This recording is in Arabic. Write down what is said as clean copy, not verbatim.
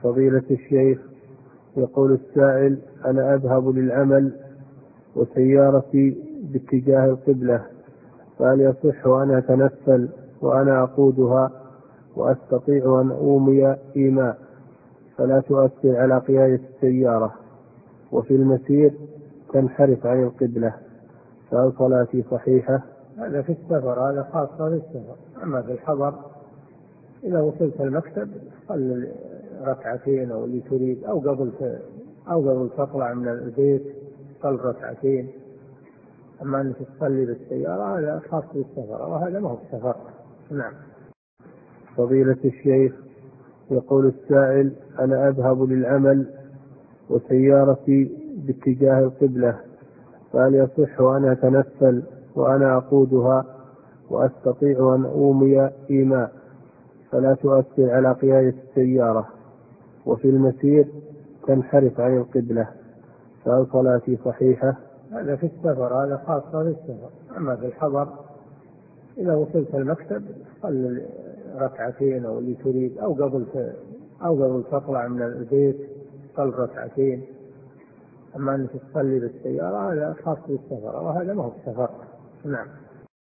فضيلة الشيخ، يقول السائل: أنا أذهب للعمل وسيارتي باتجاه القبلة، فهل يصح أن أتنفل وأنا أقودها وأستطيع أن أومي إيماء فلا تؤثر على قيادة السيارة، وفي المسير تنحرف عن القبلة، فهل صلاتي صحيحة؟ هذا في السفر، هذا خاصة بالسفر. أما في الحضر إذا وصلت المكتب صل ركعتين أو اللي تريد، أو قبل تطلع من البيت صل ركعتين. أما أنك تصلي بالسيارة هذا خاص بالسفر، وهذا ما هو السفر. نعم. فضيلة الشيخ، يقول السائل: أنا أذهب للعمل وسيارتي باتجاه القبلة، فهل يصح أن أتنفل وأنا أقودها وأستطيع أن أومي إيماء فلا تؤثر على قيادة السيارة، وفي المسير تنحرف عن القبلة، فهل صلاتي صحيحة؟ هذا في السفر، هذا خاصة بالسفر. أما في الحضر إذا وصلت المكتب صل ركعتين أو اللي تريد، أو قبل تطلع من البيت صل ركعتين. أما أنك تصلي بالسيارة هذا خاص بالسفر، وهذا ما هو السفر. نعم.